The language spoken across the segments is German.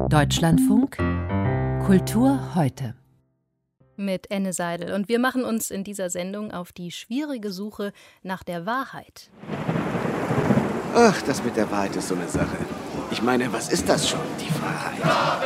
Deutschlandfunk Kultur heute. Mit Enne Seidel. Und wir machen uns in dieser Sendung auf die schwierige Suche nach der Wahrheit. Ach, das mit der Wahrheit ist so eine Sache. Ich meine, was ist das schon, die Wahrheit?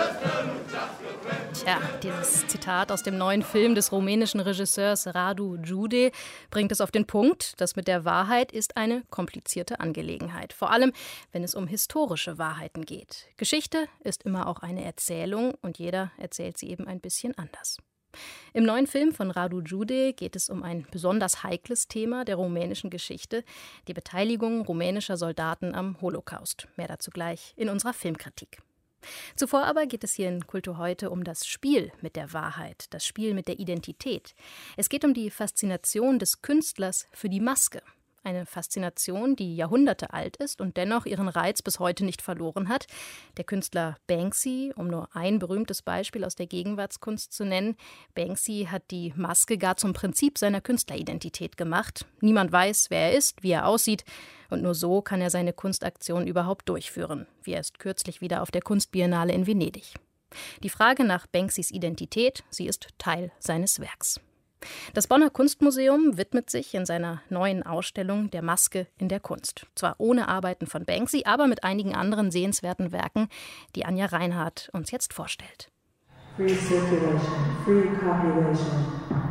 Tja, dieses Zitat aus dem neuen Film des rumänischen Regisseurs Radu Jude bringt es auf den Punkt. Das mit der Wahrheit ist eine komplizierte Angelegenheit. Vor allem, wenn es um historische Wahrheiten geht. Geschichte ist immer auch eine Erzählung und jeder erzählt sie eben ein bisschen anders. Im neuen Film von Radu Jude geht es um ein besonders heikles Thema der rumänischen Geschichte, die Beteiligung rumänischer Soldaten am Holocaust. Mehr dazu gleich in unserer Filmkritik. Zuvor aber geht es hier in Kultur heute um das Spiel mit der Wahrheit, das Spiel mit der Identität. Es geht um die Faszination des Künstlers für die Maske. Eine Faszination, die Jahrhunderte alt ist und dennoch ihren Reiz bis heute nicht verloren hat. Der Künstler Banksy, um nur ein berühmtes Beispiel aus der Gegenwartskunst zu nennen, Banksy hat die Maske gar zum Prinzip seiner Künstleridentität gemacht. Niemand weiß, wer er ist, wie er aussieht und nur so kann er seine Kunstaktion überhaupt durchführen, wie erst kürzlich wieder auf der Kunstbiennale in Venedig. Die Frage nach Banksys Identität, sie ist Teil seines Werks. Das Bonner Kunstmuseum widmet sich in seiner neuen Ausstellung der Maske in der Kunst. Zwar ohne Arbeiten von Banksy, aber mit einigen anderen sehenswerten Werken, die Anja Reinhardt uns jetzt vorstellt. Free circulation, free copulation.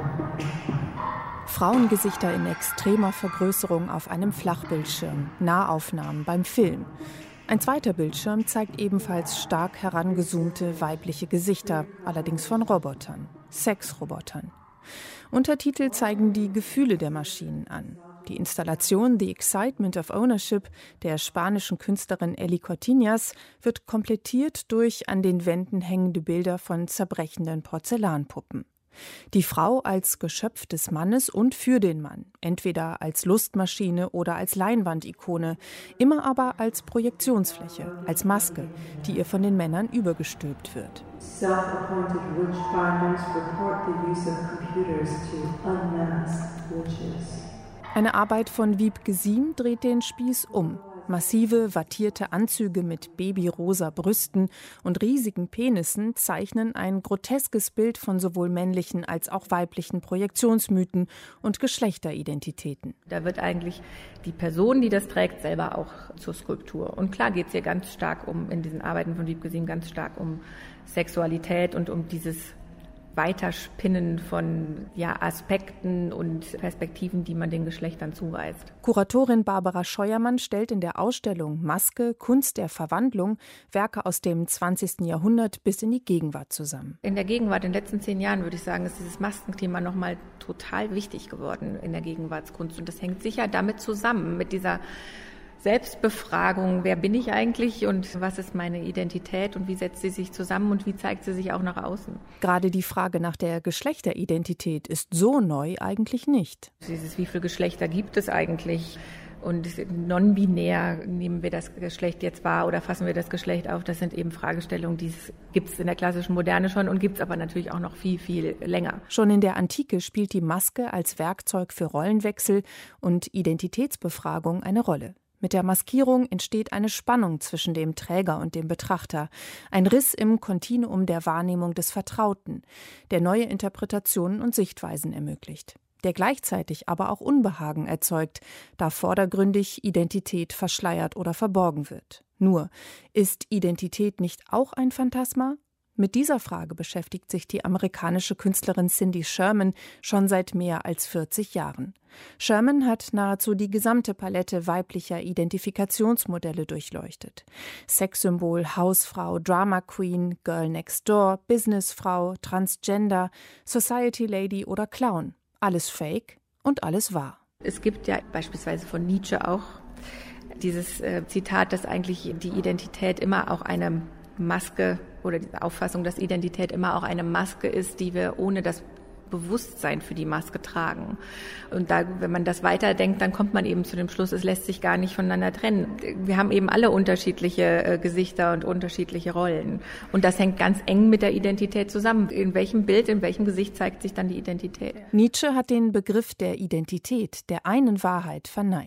Frauengesichter in extremer Vergrößerung auf einem Flachbildschirm, Nahaufnahmen beim Film. Ein zweiter Bildschirm zeigt ebenfalls stark herangezoomte weibliche Gesichter, allerdings von Robotern, Sexrobotern. Untertitel zeigen die Gefühle der Maschinen an. Die Installation The Excitement of Ownership der spanischen Künstlerin Eli Cortiñas wird komplettiert durch an den Wänden hängende Bilder von zerbrechenden Porzellanpuppen. Die Frau als Geschöpf des Mannes und für den Mann, entweder als Lustmaschine oder als Leinwandikone, immer aber als Projektionsfläche, als Maske, die ihr von den Männern übergestülpt wird. Self-appointed witchfinders report the use of computers to unmask witches. Eine Arbeit von Wiebke Siem dreht den Spieß um. Massive, wattierte Anzüge mit babyrosa Brüsten und riesigen Penissen zeichnen ein groteskes Bild von sowohl männlichen als auch weiblichen Projektionsmythen und Geschlechteridentitäten. Da wird eigentlich die Person, die das trägt, selber auch zur Skulptur. Und klar geht es hier ganz stark in diesen Arbeiten von Wiebke Siem ganz stark um Sexualität und um dieses Weiterspinnen von Aspekten und Perspektiven, die man den Geschlechtern zuweist. Kuratorin Barbara Scheuermann stellt in der Ausstellung Maske, Kunst der Verwandlung Werke aus dem 20. Jahrhundert bis in die Gegenwart zusammen. In der Gegenwart, in den letzten 10 Jahren, würde ich sagen, ist dieses Maskenthema nochmal total wichtig geworden in der Gegenwartskunst. Und das hängt sicher damit zusammen, mit dieser Selbstbefragung, wer bin ich eigentlich und was ist meine Identität und wie setzt sie sich zusammen und wie zeigt sie sich auch nach außen. Gerade die Frage nach der Geschlechteridentität ist so neu eigentlich nicht. Wie viele Geschlechter gibt es eigentlich? Und non-binär, nehmen wir das Geschlecht jetzt wahr oder fassen wir das Geschlecht auf? Das sind eben Fragestellungen, die gibt es in der klassischen Moderne schon und gibt es aber natürlich auch noch viel, viel länger. Schon in der Antike spielt die Maske als Werkzeug für Rollenwechsel und Identitätsbefragung eine Rolle. Mit der Maskierung entsteht eine Spannung zwischen dem Träger und dem Betrachter, ein Riss im Kontinuum der Wahrnehmung des Vertrauten, der neue Interpretationen und Sichtweisen ermöglicht, der gleichzeitig aber auch Unbehagen erzeugt, da vordergründig Identität verschleiert oder verborgen wird. Nur, ist Identität nicht auch ein Phantasma? Mit dieser Frage beschäftigt sich die amerikanische Künstlerin Cindy Sherman schon seit mehr als 40 Jahren. Sherman hat nahezu die gesamte Palette weiblicher Identifikationsmodelle durchleuchtet. Sexsymbol, Hausfrau, Drama Queen, Girl Next Door, Businessfrau, Transgender, Society Lady oder Clown. Alles fake und alles wahr. Es gibt ja beispielsweise von Nietzsche auch dieses Zitat, dass eigentlich die Identität immer auch eine Maske oder die Auffassung, dass Identität immer auch eine Maske ist, die wir ohne das Bewusstsein für die Maske tragen. Und da, wenn man das weiterdenkt, dann kommt man eben zu dem Schluss, es lässt sich gar nicht voneinander trennen. Wir haben eben alle unterschiedliche Gesichter und unterschiedliche Rollen. Und das hängt ganz eng mit der Identität zusammen. In welchem Bild, in welchem Gesicht zeigt sich dann die Identität? Nietzsche hat den Begriff der Identität, der einen Wahrheit, verneint.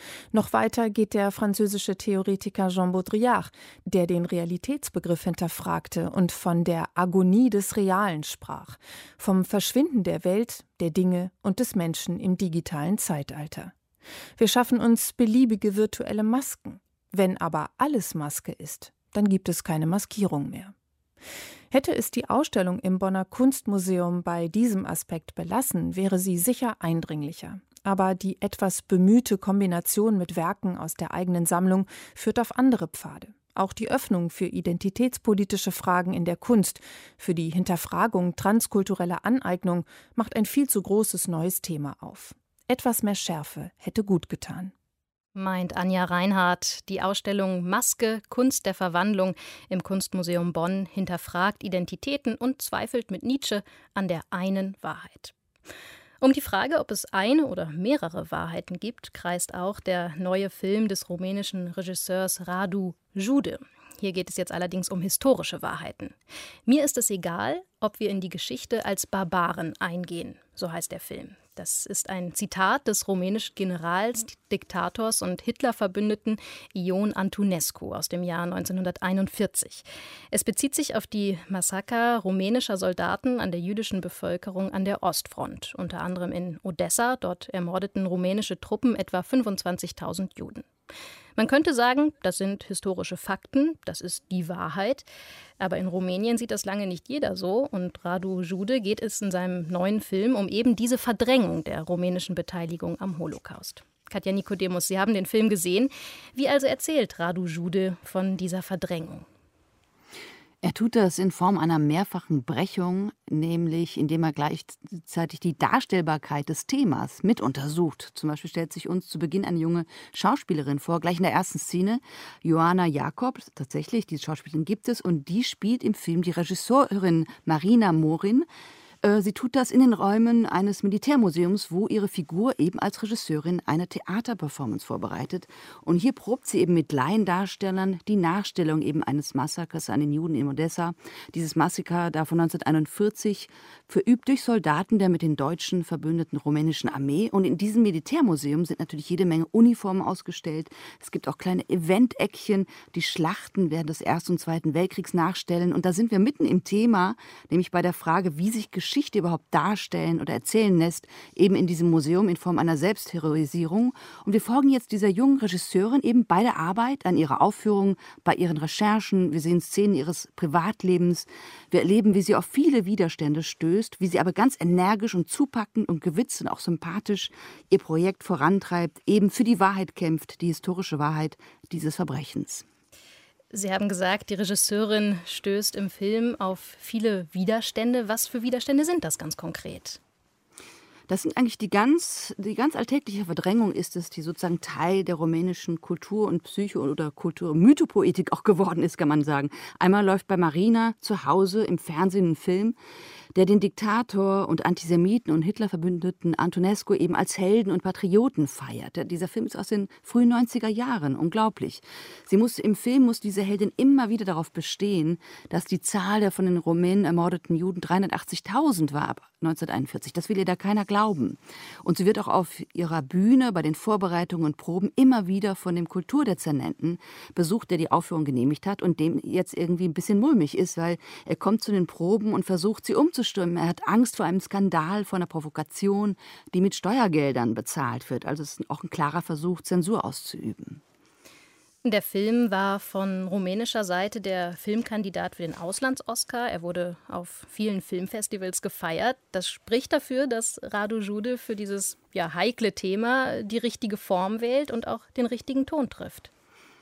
Noch weiter geht der französische Theoretiker Jean Baudrillard, der den Realitätsbegriff hinterfragte und von der Agonie des Realen sprach, vom Verschwinden der Welt, der Dinge und des Menschen im digitalen Zeitalter. Wir schaffen uns beliebige virtuelle Masken. Wenn aber alles Maske ist, dann gibt es keine Maskierung mehr. Hätte es die Ausstellung im Bonner Kunstmuseum bei diesem Aspekt belassen, wäre sie sicher eindringlicher. Aber die etwas bemühte Kombination mit Werken aus der eigenen Sammlung führt auf andere Pfade. Auch die Öffnung für identitätspolitische Fragen in der Kunst, für die Hinterfragung transkultureller Aneignung macht ein viel zu großes neues Thema auf. Etwas mehr Schärfe hätte gut getan. Meint Anja Reinhardt. Die Ausstellung Maske, Kunst der Verwandlung im Kunstmuseum Bonn hinterfragt Identitäten und zweifelt mit Nietzsche an der einen Wahrheit. Um die Frage, ob es eine oder mehrere Wahrheiten gibt, kreist auch der neue Film des rumänischen Regisseurs Radu Jude. Hier geht es jetzt allerdings um historische Wahrheiten. Mir ist es egal, ob wir in die Geschichte als Barbaren eingehen, so heißt der Film. Das ist ein Zitat des rumänischen Generals, Diktators und Hitler-Verbündeten Ion Antonescu aus dem Jahr 1941. Es bezieht sich auf die Massaker rumänischer Soldaten an der jüdischen Bevölkerung an der Ostfront, unter anderem in Odessa. Dort ermordeten rumänische Truppen etwa 25.000 Juden. Man könnte sagen, das sind historische Fakten, das ist die Wahrheit. Aber in Rumänien sieht das lange nicht jeder so. Und Radu Jude geht es in seinem neuen Film um eben diese Verdrängung der rumänischen Beteiligung am Holocaust. Katja Nikodemus, Sie haben den Film gesehen. Wie also erzählt Radu Jude von dieser Verdrängung? Er tut das in Form einer mehrfachen Brechung, nämlich indem er gleichzeitig die Darstellbarkeit des Themas mit untersucht. Zum Beispiel stellt sich uns zu Beginn eine junge Schauspielerin vor, gleich in der ersten Szene, Joanna Jakob, tatsächlich, diese Schauspielerin gibt es, und die spielt im Film die Regisseurin Marina Morin. Sie tut das in den Räumen eines Militärmuseums, wo ihre Figur eben als Regisseurin eine Theaterperformance vorbereitet. Und hier probt sie eben mit Laiendarstellern die Nachstellung eben eines Massakers an den Juden in Odessa. Dieses Massaker da von 1941, verübt durch Soldaten der mit den Deutschen verbündeten rumänischen Armee. Und in diesem Militärmuseum sind natürlich jede Menge Uniformen ausgestellt. Es gibt auch kleine Eventeckchen, die Schlachten während des Ersten und Zweiten Weltkriegs nachstellen. Und da sind wir mitten im Thema, nämlich bei der Frage, wie sich Geschichte überhaupt darstellen oder erzählen lässt, eben in diesem Museum in Form einer Selbstheroisierung. Und wir folgen jetzt dieser jungen Regisseurin eben bei der Arbeit, an ihrer Aufführung, bei ihren Recherchen. Wir sehen Szenen ihres Privatlebens. Wir erleben, wie sie auf viele Widerstände stößt, wie sie aber ganz energisch und zupackend und gewitzt und auch sympathisch ihr Projekt vorantreibt, eben für die Wahrheit kämpft, die historische Wahrheit dieses Verbrechens. Sie haben gesagt, die Regisseurin stößt im Film auf viele Widerstände. Was für Widerstände sind das ganz konkret? Das sind eigentlich die ganz alltägliche Verdrängung ist es, die sozusagen Teil der rumänischen Kultur und Psycho- oder Kultur-Mythopoetik auch geworden ist, kann man sagen. Einmal läuft bei Marina zu Hause im Fernsehen ein Film, der den Diktator und Antisemiten und Hitler-Verbündeten Antonescu eben als Helden und Patrioten feiert. Dieser Film ist aus den frühen 90er Jahren, unglaublich. Im Film muss diese Heldin immer wieder darauf bestehen, dass die Zahl der von den Rumänen ermordeten Juden 380.000 war ab 1941. Das will ihr da keiner glauben. Und sie wird auch auf ihrer Bühne bei den Vorbereitungen und Proben immer wieder von dem Kulturdezernenten besucht, der die Aufführung genehmigt hat und dem jetzt irgendwie ein bisschen mulmig ist, weil er kommt zu den Proben und versucht, sie umzustürmen. Er hat Angst vor einem Skandal, vor einer Provokation, die mit Steuergeldern bezahlt wird. Also es ist auch ein klarer Versuch, Zensur auszuüben. Der Film war von rumänischer Seite der Filmkandidat für den Auslands-Oscar. Er wurde auf vielen Filmfestivals gefeiert. Das spricht dafür, dass Radu Jude für dieses heikle Thema die richtige Form wählt und auch den richtigen Ton trifft.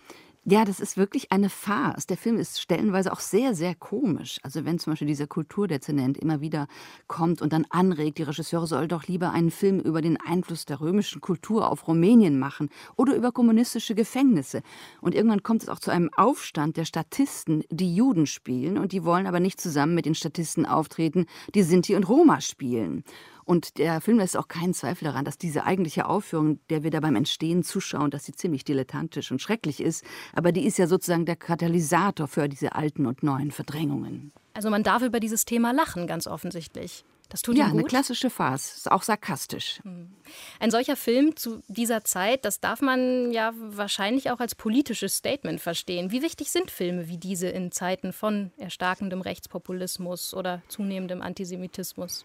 Ja, das ist wirklich eine Farce. Der Film ist stellenweise auch sehr, sehr komisch. Also wenn zum Beispiel dieser Kulturdezernent immer wieder kommt und dann anregt, die Regisseure soll doch lieber einen Film über den Einfluss der römischen Kultur auf Rumänien machen oder über kommunistische Gefängnisse. Und irgendwann kommt es auch zu einem Aufstand der Statisten, die Juden spielen. Und die wollen aber nicht zusammen mit den Statisten auftreten, die Sinti und Roma spielen. Und der Film lässt auch keinen Zweifel daran, dass diese eigentliche Aufführung, der wir da beim Entstehen zuschauen, dass sie ziemlich dilettantisch und schrecklich ist. Aber die ist ja sozusagen der Katalysator für diese alten und neuen Verdrängungen. Also man darf über dieses Thema lachen, ganz offensichtlich. Das tut ihm gut? Eine klassische Farce, ist auch sarkastisch. Ein solcher Film zu dieser Zeit, das darf man ja wahrscheinlich auch als politisches Statement verstehen. Wie wichtig sind Filme wie diese in Zeiten von erstarkendem Rechtspopulismus oder zunehmendem Antisemitismus?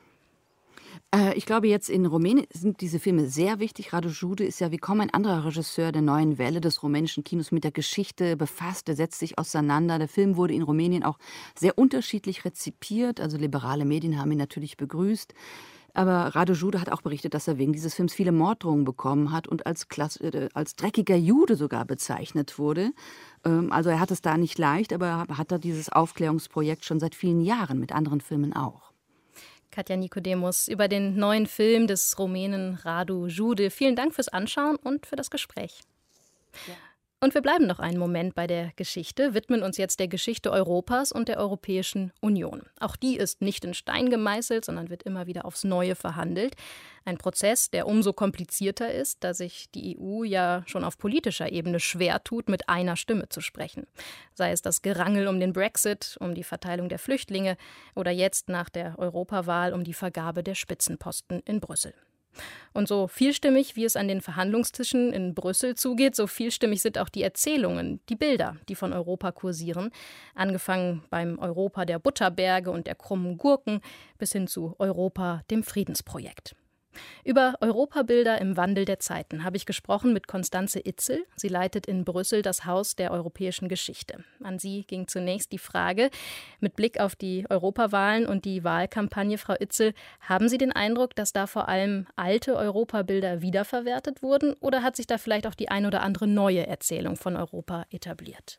Ich glaube, jetzt in Rumänien sind diese Filme sehr wichtig. Radu Jude ist ja wie kaum ein anderer Regisseur der neuen Welle des rumänischen Kinos mit der Geschichte befasst. Er setzt sich auseinander. Der Film wurde in Rumänien auch sehr unterschiedlich rezipiert. Also liberale Medien haben ihn natürlich begrüßt. Aber Radu Jude hat auch berichtet, dass er wegen dieses Films viele Morddrohungen bekommen hat und als dreckiger Jude sogar bezeichnet wurde. Also er hat es da nicht leicht, aber er hat da dieses Aufklärungsprojekt schon seit vielen Jahren, mit anderen Filmen auch. Katja Nikodemus über den neuen Film des Rumänen Radu Jude. Vielen Dank fürs Anschauen und für das Gespräch. Ja. Und wir bleiben noch einen Moment bei der Geschichte, widmen uns jetzt der Geschichte Europas und der Europäischen Union. Auch die ist nicht in Stein gemeißelt, sondern wird immer wieder aufs Neue verhandelt. Ein Prozess, der umso komplizierter ist, da sich die EU ja schon auf politischer Ebene schwer tut, mit einer Stimme zu sprechen. Sei es das Gerangel um den Brexit, um die Verteilung der Flüchtlinge oder jetzt nach der Europawahl um die Vergabe der Spitzenposten in Brüssel. Und so vielstimmig, wie es an den Verhandlungstischen in Brüssel zugeht, so vielstimmig sind auch die Erzählungen, die Bilder, die von Europa kursieren. Angefangen beim Europa der Butterberge und der krummen Gurken bis hin zu Europa, dem Friedensprojekt. Über Europabilder im Wandel der Zeiten habe ich gesprochen mit Constanze Itzel. Sie leitet in Brüssel das Haus der europäischen Geschichte. An sie ging zunächst die Frage, mit Blick auf die Europawahlen und die Wahlkampagne, Frau Itzel, haben Sie den Eindruck, dass da vor allem alte Europabilder wiederverwertet wurden oder hat sich da vielleicht auch die ein oder andere neue Erzählung von Europa etabliert?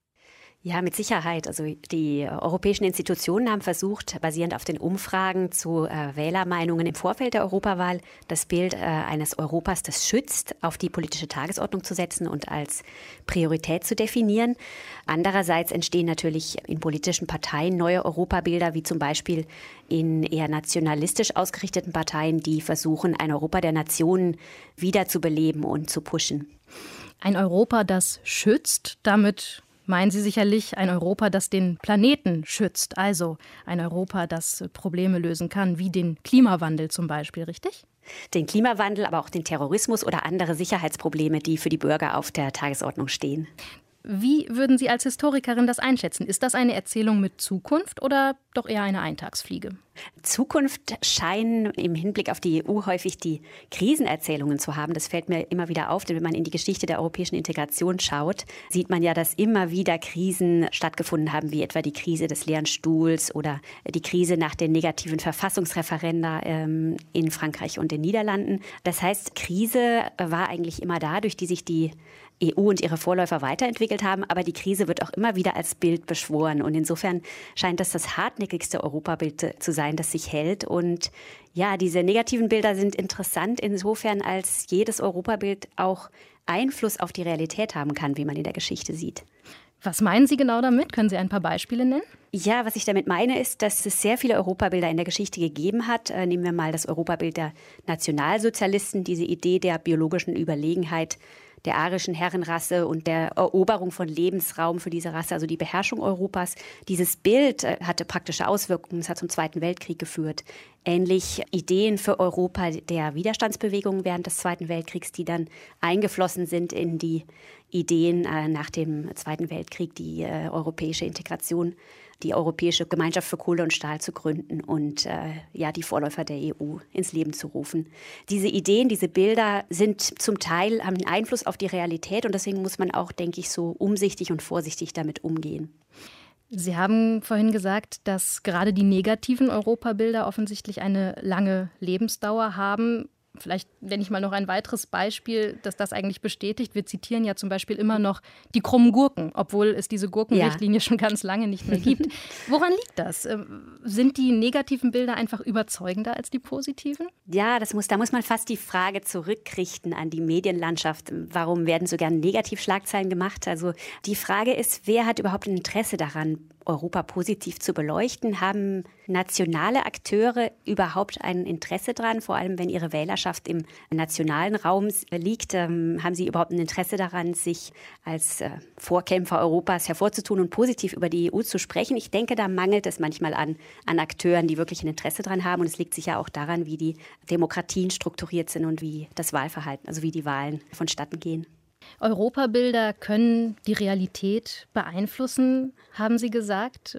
Ja, mit Sicherheit. Also die europäischen Institutionen haben versucht, basierend auf den Umfragen zu Wählermeinungen im Vorfeld der Europawahl, das Bild eines Europas, das schützt, auf die politische Tagesordnung zu setzen und als Priorität zu definieren. Andererseits entstehen natürlich in politischen Parteien neue Europabilder, wie zum Beispiel in eher nationalistisch ausgerichteten Parteien, die versuchen, ein Europa der Nationen wiederzubeleben und zu pushen. Ein Europa, das schützt, damit meinen Sie sicherlich ein Europa, das den Planeten schützt, also ein Europa, das Probleme lösen kann, wie den Klimawandel zum Beispiel, richtig? Den Klimawandel, aber auch den Terrorismus oder andere Sicherheitsprobleme, die für die Bürger auf der Tagesordnung stehen. Wie würden Sie als Historikerin das einschätzen? Ist das eine Erzählung mit Zukunft oder doch eher eine Eintagsfliege? Zukunft scheinen im Hinblick auf die EU häufig die Krisenerzählungen zu haben. Das fällt mir immer wieder auf, denn wenn man in die Geschichte der europäischen Integration schaut, sieht man ja, dass immer wieder Krisen stattgefunden haben, wie etwa die Krise des leeren Stuhls oder die Krise nach den negativen Verfassungsreferenda in Frankreich und den Niederlanden. Das heißt, Krise war eigentlich immer da, durch die sich die EU und ihre Vorläufer weiterentwickelt haben, aber die Krise wird auch immer wieder als Bild beschworen. Und insofern scheint das hartnäckigste Europabild zu sein, das sich hält. Und ja, diese negativen Bilder sind interessant insofern, als jedes Europabild auch Einfluss auf die Realität haben kann, wie man in der Geschichte sieht. Was meinen Sie genau damit? Können Sie ein paar Beispiele nennen? Ja, was ich damit meine, ist, dass es sehr viele Europabilder in der Geschichte gegeben hat. Nehmen wir mal das Europabild der Nationalsozialisten, diese Idee der biologischen Überlegenheit der arischen Herrenrasse und der Eroberung von Lebensraum für diese Rasse, also die Beherrschung Europas. Dieses Bild hatte praktische Auswirkungen, es hat zum Zweiten Weltkrieg geführt. Ähnlich Ideen für Europa der Widerstandsbewegungen während des Zweiten Weltkriegs, die dann eingeflossen sind in die Ideen nach dem Zweiten Weltkrieg, die europäische Integration, die Europäische Gemeinschaft für Kohle und Stahl zu gründen und die Vorläufer der EU ins Leben zu rufen. Diese Ideen, diese Bilder sind zum Teil, haben einen Einfluss auf die Realität und deswegen muss man auch, denke ich, so umsichtig und vorsichtig damit umgehen. Sie haben vorhin gesagt, dass gerade die negativen Europabilder offensichtlich eine lange Lebensdauer haben. Vielleicht nenne ich mal noch ein weiteres Beispiel, das das eigentlich bestätigt. Wir zitieren ja zum Beispiel immer noch die krummen Gurken, obwohl es diese Gurkenrichtlinie schon ganz lange nicht mehr gibt. Woran liegt das? Sind die negativen Bilder einfach überzeugender als die positiven? Ja, da muss man fast die Frage zurückrichten an die Medienlandschaft. Warum werden so gern Negativschlagzeilen gemacht? Also die Frage ist, wer hat überhaupt ein Interesse daran, Europa positiv zu beleuchten? Haben nationale Akteure überhaupt ein Interesse daran, vor allem wenn ihre Wählerschaft Herrschaft im nationalen Raum liegt. Haben Sie überhaupt ein Interesse daran, sich als Vorkämpfer Europas hervorzutun und positiv über die EU zu sprechen? Ich denke, da mangelt es manchmal an Akteuren, die wirklich ein Interesse daran haben. Und es liegt sicher auch daran, wie die Demokratien strukturiert sind und wie das Wahlverhalten, also wie die Wahlen vonstatten gehen. Europabilder können die Realität beeinflussen, haben Sie gesagt.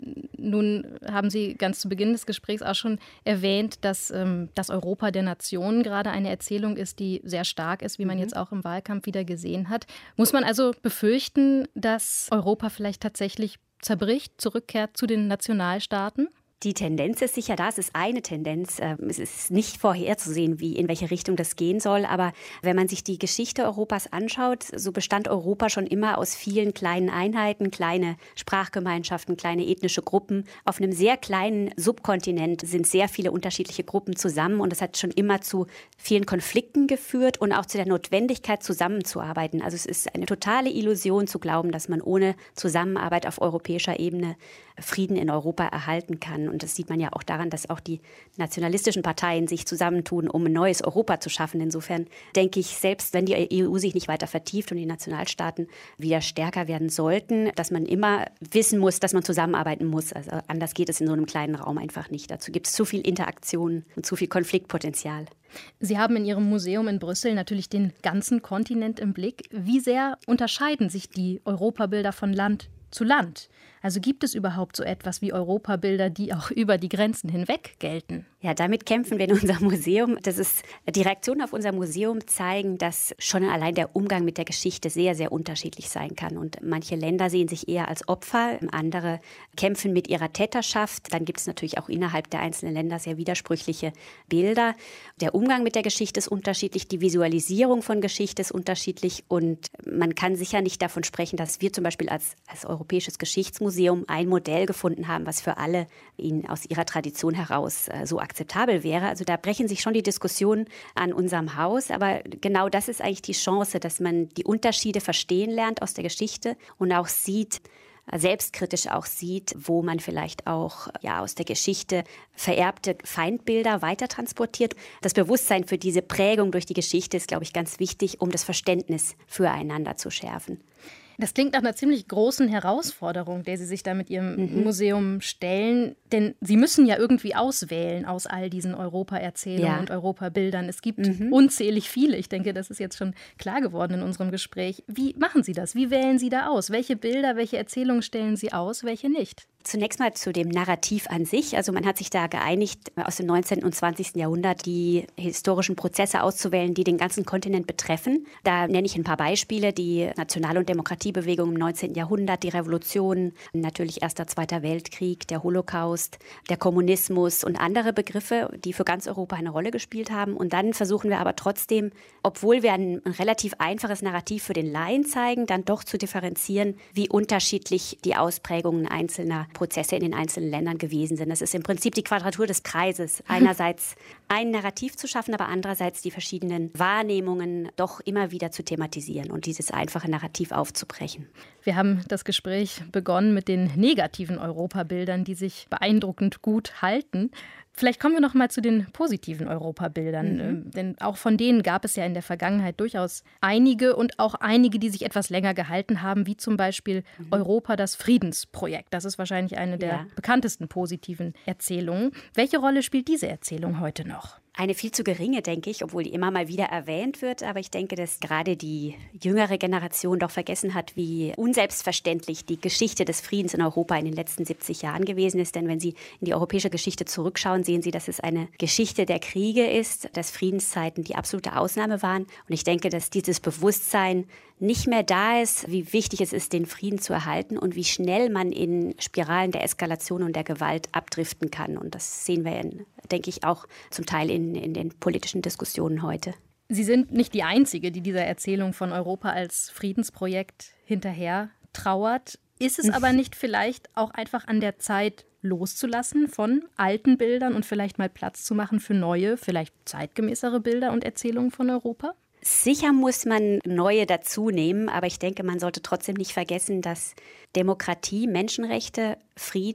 Nun haben Sie ganz zu Beginn des Gesprächs auch schon erwähnt, dass das Europa der Nationen gerade eine Erzählung ist, die sehr stark ist, wie man jetzt auch im Wahlkampf wieder gesehen hat. Muss man also befürchten, dass Europa vielleicht tatsächlich zerbricht, zurückkehrt zu den Nationalstaaten? Die Tendenz ist sicher da, es ist eine Tendenz. Es ist nicht vorherzusehen, in welche Richtung das gehen soll. Aber wenn man sich die Geschichte Europas anschaut, so bestand Europa schon immer aus vielen kleinen Einheiten, kleine Sprachgemeinschaften, kleine ethnische Gruppen. Auf einem sehr kleinen Subkontinent sind sehr viele unterschiedliche Gruppen zusammen. Und das hat schon immer zu vielen Konflikten geführt und auch zu der Notwendigkeit, zusammenzuarbeiten. Also es ist eine totale Illusion zu glauben, dass man ohne Zusammenarbeit auf europäischer Ebene Frieden in Europa erhalten kann. Und das sieht man ja auch daran, dass auch die nationalistischen Parteien sich zusammentun, um ein neues Europa zu schaffen. Insofern denke ich, selbst wenn die EU sich nicht weiter vertieft und die Nationalstaaten wieder stärker werden sollten, dass man immer wissen muss, dass man zusammenarbeiten muss. Also anders geht es in so einem kleinen Raum einfach nicht. Dazu gibt es zu viel Interaktion und zu viel Konfliktpotenzial. Sie haben in Ihrem Museum in Brüssel natürlich den ganzen Kontinent im Blick. Wie sehr unterscheiden sich die Europabilder von Land zu Land? Also gibt es überhaupt so etwas wie Europabilder, die auch über die Grenzen hinweg gelten? Ja, damit kämpfen wir in unserem Museum. Die Reaktionen auf unser Museum zeigen, dass schon allein der Umgang mit der Geschichte sehr, sehr unterschiedlich sein kann. Und manche Länder sehen sich eher als Opfer, andere kämpfen mit ihrer Täterschaft. Dann gibt es natürlich auch innerhalb der einzelnen Länder sehr widersprüchliche Bilder. Der Umgang mit der Geschichte ist unterschiedlich, die Visualisierung von Geschichte ist unterschiedlich. Und man kann sicher nicht davon sprechen, dass wir zum Beispiel als Europäisches Geschichtsmuseum ein Modell gefunden haben, was für alle aus ihrer Tradition heraus so akzeptabel wäre. Also da brechen sich schon die Diskussionen an unserem Haus. Aber genau das ist eigentlich die Chance, dass man die Unterschiede verstehen lernt aus der Geschichte und auch selbstkritisch auch sieht, wo man vielleicht auch aus der Geschichte vererbte Feindbilder weitertransportiert. Das Bewusstsein für diese Prägung durch die Geschichte ist, glaube ich, ganz wichtig, um das Verständnis füreinander zu schärfen. Das klingt nach einer ziemlich großen Herausforderung, der Sie sich da mit Ihrem Museum stellen. Denn Sie müssen ja irgendwie auswählen aus all diesen Europa-Erzählungen und Europabildern. Es gibt unzählig viele. Ich denke, das ist jetzt schon klar geworden in unserem Gespräch. Wie machen Sie das? Wie wählen Sie da aus? Welche Bilder, welche Erzählungen stellen Sie aus, welche nicht? Zunächst mal zu dem Narrativ an sich. Also man hat sich da geeinigt, aus dem 19. und 20. Jahrhundert die historischen Prozesse auszuwählen, die den ganzen Kontinent betreffen. Da nenne ich ein paar Beispiele. Die National- und Demokratiebewegung im 19. Jahrhundert, die Revolution, natürlich Erster, Zweiter Weltkrieg, der Holocaust, der Kommunismus und andere Begriffe, die für ganz Europa eine Rolle gespielt haben. Und dann versuchen wir aber trotzdem, obwohl wir ein relativ einfaches Narrativ für den Laien zeigen, dann doch zu differenzieren, wie unterschiedlich die Ausprägungen einzelner Prozesse in den einzelnen Ländern gewesen sind. Das ist im Prinzip die Quadratur des Kreises. Einerseits ein Narrativ zu schaffen, aber andererseits die verschiedenen Wahrnehmungen doch immer wieder zu thematisieren und dieses einfache Narrativ aufzubrechen. Wir haben das Gespräch begonnen mit den negativen Europabildern, die sich beeindruckend gut halten. Vielleicht kommen wir noch mal zu den positiven Europabildern, denn auch von denen gab es ja in der Vergangenheit durchaus einige und auch einige, die sich etwas länger gehalten haben, wie zum Beispiel Europa, das Friedensprojekt. Das ist wahrscheinlich eine der bekanntesten positiven Erzählungen. Welche Rolle spielt diese Erzählung heute noch? Eine viel zu geringe, denke ich, obwohl die immer mal wieder erwähnt wird. Aber ich denke, dass gerade die jüngere Generation doch vergessen hat, wie unselbstverständlich die Geschichte des Friedens in Europa in den letzten 70 Jahren gewesen ist. Denn wenn Sie in die europäische Geschichte zurückschauen, sehen Sie, dass es eine Geschichte der Kriege ist, dass Friedenszeiten die absolute Ausnahme waren. Und ich denke, dass dieses Bewusstsein nicht mehr da ist, wie wichtig es ist, den Frieden zu erhalten und wie schnell man in Spiralen der Eskalation und der Gewalt abdriften kann. Und das sehen wir, denke ich, auch zum Teil in den politischen Diskussionen heute. Sie sind nicht die Einzige, die dieser Erzählung von Europa als Friedensprojekt hinterher trauert. Ist es aber nicht vielleicht auch einfach an der Zeit, loszulassen von alten Bildern und vielleicht mal Platz zu machen für neue, vielleicht zeitgemäßere Bilder und Erzählungen von Europa? Sicher muss man neue dazu nehmen, aber ich denke, man sollte trotzdem nicht vergessen, dass Demokratie, Menschenrechte, Frieden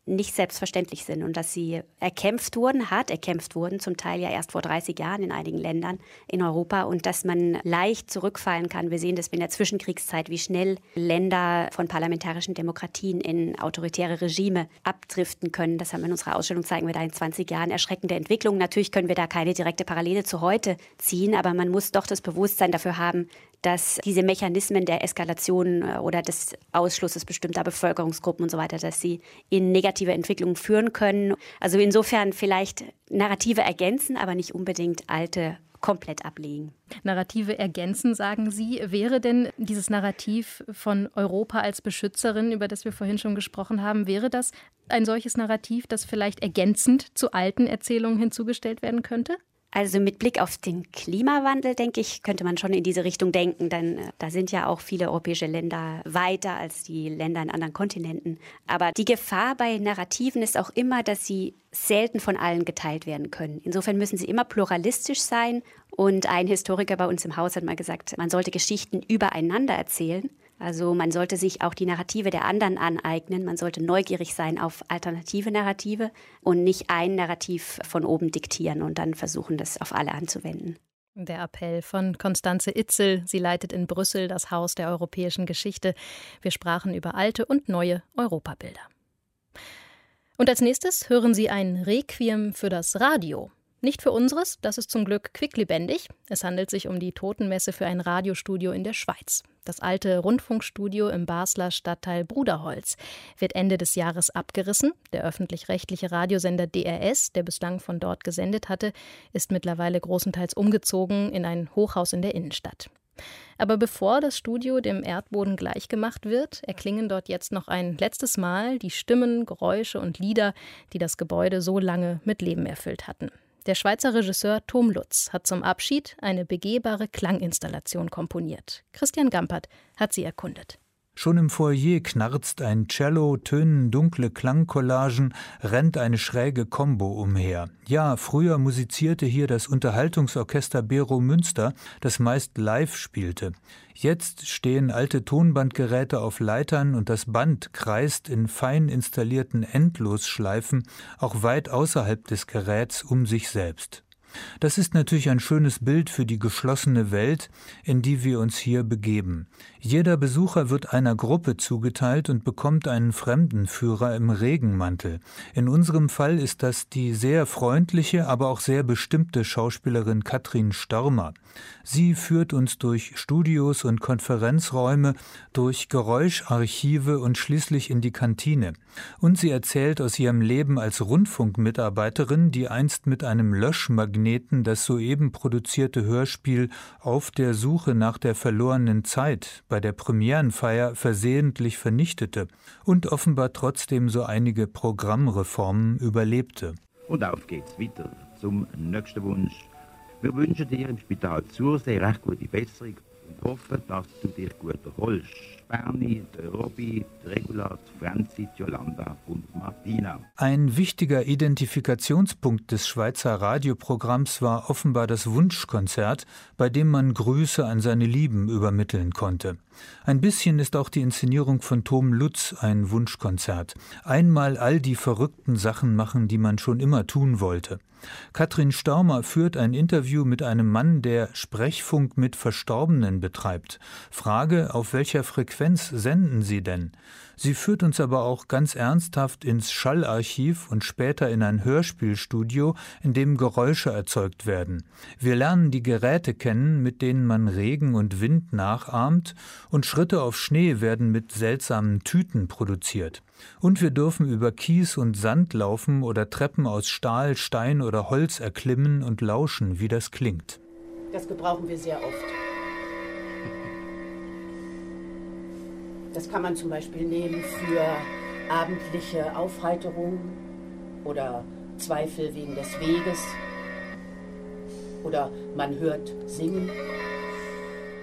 nicht selbstverständlich sind und dass sie hart erkämpft wurden, zum Teil ja erst vor 30 Jahren in einigen Ländern in Europa und dass man leicht zurückfallen kann. Wir sehen das in der Zwischenkriegszeit, wie schnell Länder von parlamentarischen Demokratien in autoritäre Regime abdriften können. Das haben wir in unserer Ausstellung, zeigen wir da in 20 Jahren erschreckende Entwicklungen. Natürlich können wir da keine direkte Parallele zu heute ziehen, aber man muss doch das Bewusstsein dafür haben, dass diese Mechanismen der Eskalation oder des Ausschlusses bestimmter Bevölkerungsgruppen und so weiter, dass sie in negative Entwicklungen führen können. Also insofern vielleicht Narrative ergänzen, aber nicht unbedingt alte komplett ablegen. Narrative ergänzen, sagen Sie. Wäre denn dieses Narrativ von Europa als Beschützerin, über das wir vorhin schon gesprochen haben, wäre das ein solches Narrativ, das vielleicht ergänzend zu alten Erzählungen hinzugestellt werden könnte? Also mit Blick auf den Klimawandel, denke ich, könnte man schon in diese Richtung denken, denn da sind ja auch viele europäische Länder weiter als die Länder in anderen Kontinenten. Aber die Gefahr bei Narrativen ist auch immer, dass sie selten von allen geteilt werden können. Insofern müssen sie immer pluralistisch sein. Und ein Historiker bei uns im Haus hat mal gesagt, man sollte Geschichten übereinander erzählen. Also man sollte sich auch die Narrative der anderen aneignen. Man sollte neugierig sein auf alternative Narrative und nicht ein Narrativ von oben diktieren und dann versuchen, das auf alle anzuwenden. Der Appell von Constanze Itzel. Sie leitet in Brüssel das Haus der europäischen Geschichte. Wir sprachen über alte und neue Europabilder. Und als nächstes hören Sie ein Requiem für das Radio. Nicht für unseres, das ist zum Glück quicklebendig. Es handelt sich um die Totenmesse für ein Radiostudio in der Schweiz. Das alte Rundfunkstudio im Basler Stadtteil Bruderholz wird Ende des Jahres abgerissen. Der öffentlich-rechtliche Radiosender DRS, der bislang von dort gesendet hatte, ist mittlerweile großenteils umgezogen in ein Hochhaus in der Innenstadt. Aber bevor das Studio dem Erdboden gleichgemacht wird, erklingen dort jetzt noch ein letztes Mal die Stimmen, Geräusche und Lieder, die das Gebäude so lange mit Leben erfüllt hatten. Der Schweizer Regisseur Tom Lutz hat zum Abschied eine begehbare Klanginstallation komponiert. Christian Gampert hat sie erkundet. Schon im Foyer knarzt ein Cello, tönen dunkle Klangcollagen, rennt eine schräge Combo umher. Ja, früher musizierte hier das Unterhaltungsorchester Bero Münster, das meist live spielte. Jetzt stehen alte Tonbandgeräte auf Leitern und das Band kreist in fein installierten Endlosschleifen, auch weit außerhalb des Geräts um sich selbst. Das ist natürlich ein schönes Bild für die geschlossene Welt, in die wir uns hier begeben. Jeder Besucher wird einer Gruppe zugeteilt und bekommt einen Fremdenführer im Regenmantel. In unserem Fall ist das die sehr freundliche, aber auch sehr bestimmte Schauspielerin Katrin Störmer. Sie führt uns durch Studios und Konferenzräume, durch Geräuscharchive und schließlich in die Kantine. Und sie erzählt aus ihrem Leben als Rundfunkmitarbeiterin, die einst mit einem Löschmagneten das soeben produzierte Hörspiel Auf der Suche nach der verlorenen Zeit bei der Premierenfeier versehentlich vernichtete und offenbar trotzdem so einige Programmreformen überlebte. Und auf geht's weiter zum nächsten Wunsch. Wir wünschen dir im Spital Zursee recht gute Besserung und hoffen, dass du dich gut erholst. Berni, Robby, Regula, Franzi, Jolanda und Martina. Ein wichtiger Identifikationspunkt des Schweizer Radioprogramms war offenbar das Wunschkonzert, bei dem man Grüße an seine Lieben übermitteln konnte. Ein bisschen ist auch die Inszenierung von Tom Lutz ein Wunschkonzert. Einmal all die verrückten Sachen machen, die man schon immer tun wollte. Katrin Störmer führt ein Interview mit einem Mann, der Sprechfunk mit Verstorbenen betreibt. Frage, auf welcher Frequenz senden Sie denn? Sie führt uns aber auch ganz ernsthaft ins Schallarchiv und später in ein Hörspielstudio, in dem Geräusche erzeugt werden. Wir lernen die Geräte kennen, mit denen man Regen und Wind nachahmt, und Schritte auf Schnee werden mit seltsamen Tüten produziert. Und wir dürfen über Kies und Sand laufen oder Treppen aus Stahl, Stein oder Holz erklimmen und lauschen, wie das klingt. Das gebrauchen wir sehr oft. Das kann man zum Beispiel nehmen für abendliche Aufheiterung oder Zweifel wegen des Weges oder man hört singen.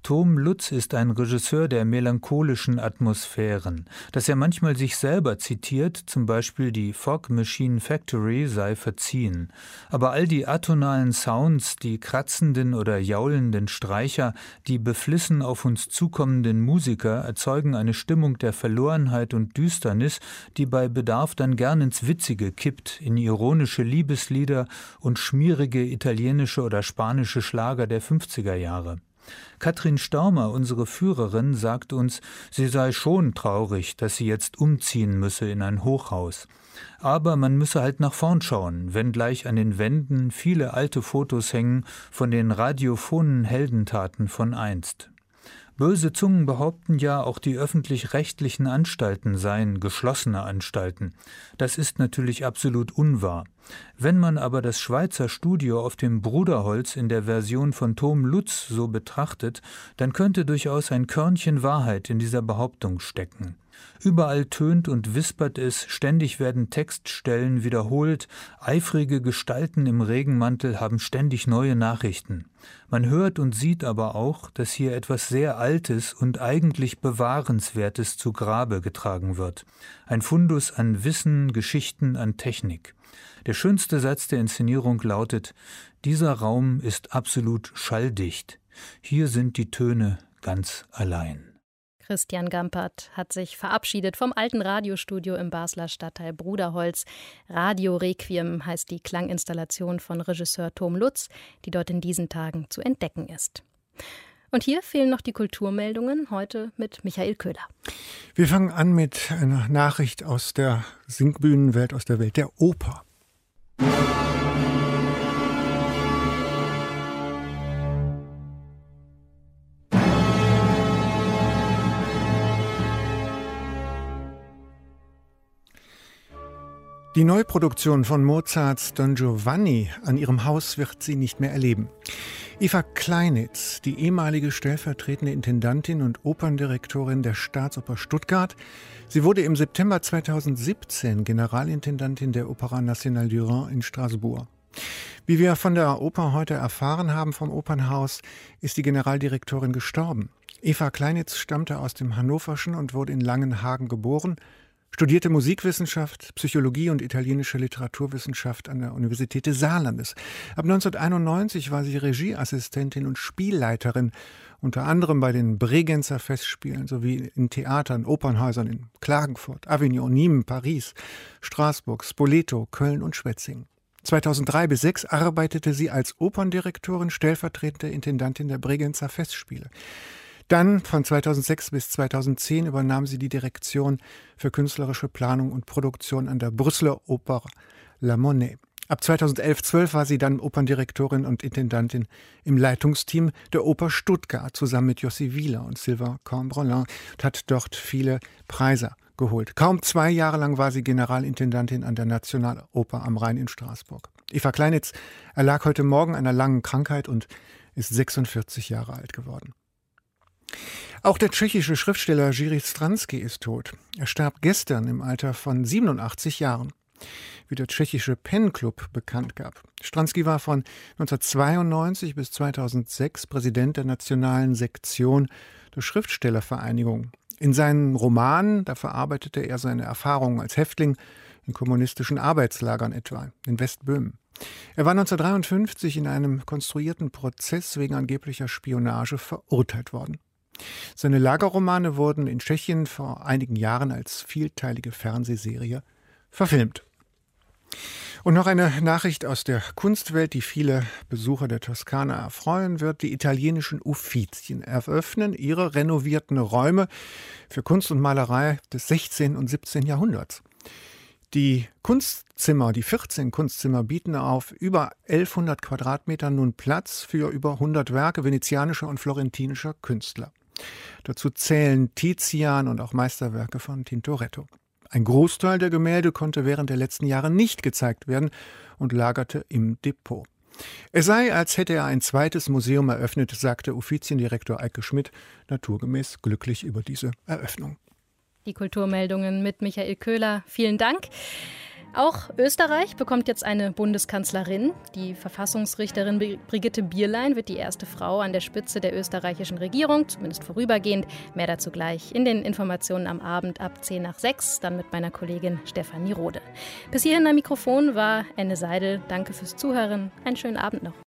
Tom Lutz ist ein Regisseur der melancholischen Atmosphären. Dass er manchmal sich selber zitiert, zum Beispiel die Fog Machine Factory, sei verziehen. Aber all die atonalen Sounds, die kratzenden oder jaulenden Streicher, die beflissen auf uns zukommenden Musiker erzeugen eine Stimmung der Verlorenheit und Düsternis, die bei Bedarf dann gern ins Witzige kippt, in ironische Liebeslieder und schmierige italienische oder spanische Schlager der 50er Jahre. Katrin Staumer, unsere Führerin, sagt uns, sie sei schon traurig, dass sie jetzt umziehen müsse in ein Hochhaus. Aber man müsse halt nach vorn schauen, wenn gleich an den Wänden viele alte Fotos hängen von den radiophonen Heldentaten von einst. Böse Zungen behaupten ja, auch die öffentlich-rechtlichen Anstalten seien geschlossene Anstalten. Das ist natürlich absolut unwahr. Wenn man aber das Schweizer Studio auf dem Bruderholz in der Version von Tom Lutz so betrachtet, dann könnte durchaus ein Körnchen Wahrheit in dieser Behauptung stecken. Überall tönt und wispert es, ständig werden Textstellen wiederholt, eifrige Gestalten im Regenmantel haben ständig neue Nachrichten. Man hört und sieht aber auch, dass hier etwas sehr Altes und eigentlich Bewahrenswertes zu Grabe getragen wird. Ein Fundus an Wissen, Geschichten, an Technik. Der schönste Satz der Inszenierung lautet: Dieser Raum ist absolut schalldicht. Hier sind die Töne ganz allein. Christian Gampert hat sich verabschiedet vom alten Radiostudio im Basler Stadtteil Bruderholz. Radio Requiem heißt die Klanginstallation von Regisseur Tom Lutz, die dort in diesen Tagen zu entdecken ist. Und hier fehlen noch die Kulturmeldungen, heute mit Michael Köhler. Wir fangen an mit einer Nachricht aus der Singbühnenwelt, aus der Welt der Oper. Die Neuproduktion von Mozarts Don Giovanni an ihrem Haus wird sie nicht mehr erleben. Eva Kleinitz, die ehemalige stellvertretende Intendantin und Operndirektorin der Staatsoper Stuttgart, sie wurde im September 2017 Generalintendantin der Opéra Nationale du Rhin in Straßburg. Wie wir von der Oper heute erfahren haben vom Opernhaus, ist die Generaldirektorin gestorben. Eva Kleinitz stammte aus dem Hannoverschen und wurde in Langenhagen geboren, studierte Musikwissenschaft, Psychologie und italienische Literaturwissenschaft an der Universität des Saarlandes. Ab 1991 war sie Regieassistentin und Spielleiterin, unter anderem bei den Bregenzer Festspielen sowie in Theatern, Opernhäusern in Klagenfurt, Avignon, Nîmes, Paris, Straßburg, Spoleto, Köln und Schwetzingen. 2003 bis 2006 arbeitete sie als Operndirektorin, stellvertretende Intendantin der Bregenzer Festspiele. Dann von 2006 bis 2010 übernahm sie die Direktion für künstlerische Planung und Produktion an der Brüsseler Oper La Monnaie. Ab 2011/12 war sie dann Operndirektorin und Intendantin im Leitungsteam der Oper Stuttgart zusammen mit Jossi Wieler und Sylvain Cambrelin und hat dort viele Preise geholt. Kaum 2 Jahre lang war sie Generalintendantin an der Nationaloper am Rhein in Straßburg. Eva Kleinitz erlag heute Morgen einer langen Krankheit und ist 46 Jahre alt geworden. Auch der tschechische Schriftsteller Jiří Stráský ist tot. Er starb gestern im Alter von 87 Jahren, wie der tschechische Pen Club bekannt gab. Stráský war von 1992 bis 2006 Präsident der nationalen Sektion der Schriftstellervereinigung. In seinen Romanen, da verarbeitete er seine Erfahrungen als Häftling in kommunistischen Arbeitslagern etwa in Westböhmen. Er war 1953 in einem konstruierten Prozess wegen angeblicher Spionage verurteilt worden. Seine Lagerromane wurden in Tschechien vor einigen Jahren als vielteilige Fernsehserie verfilmt. Und noch eine Nachricht aus der Kunstwelt, die viele Besucher der Toskana erfreuen wird. Die italienischen Uffizien eröffnen ihre renovierten Räume für Kunst und Malerei des 16. und 17. Jahrhunderts. Die Kunstzimmer, die 14 Kunstzimmer bieten auf über 1100 Quadratmetern nun Platz für über 100 Werke venezianischer und florentinischer Künstler. Dazu zählen Tizian und auch Meisterwerke von Tintoretto. Ein Großteil der Gemälde konnte während der letzten Jahre nicht gezeigt werden und lagerte im Depot. Es sei, als hätte er ein zweites Museum eröffnet, sagte Uffiziendirektor Eike Schmidt, naturgemäß glücklich über diese Eröffnung. Die Kulturmeldungen mit Michael Köhler. Vielen Dank. Auch Österreich bekommt jetzt eine Bundeskanzlerin. Die Verfassungsrichterin Brigitte Bierlein wird die erste Frau an der Spitze der österreichischen Regierung, zumindest vorübergehend. Mehr dazu gleich in den Informationen am Abend ab 5:10, dann mit meiner Kollegin Stefanie Rode. Bis hierhin am Mikrofon war Enne Seidel. Danke fürs Zuhören. Einen schönen Abend noch.